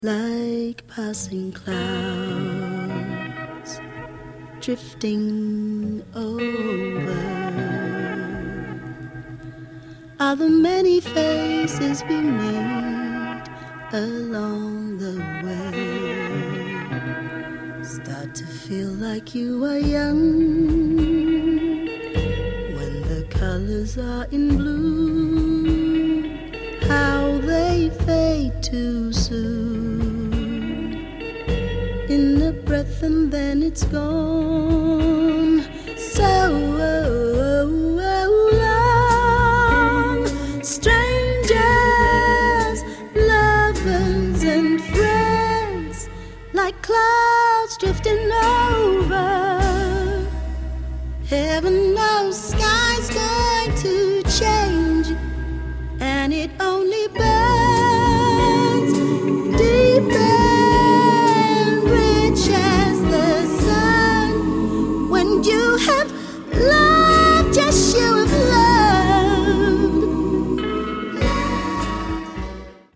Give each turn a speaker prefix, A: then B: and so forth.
A: like passing clouds drifting over, are the many faces we meet along the way. Start to feel like you are young when the colors are in blue. How they fade too soon, in a breath and then it's gone. So long, strangers, lovers and friends, like clouds drifting over. Heaven knows sky's going to change, and it only burns deep and rich as the sun. When you have loved, just you have loved.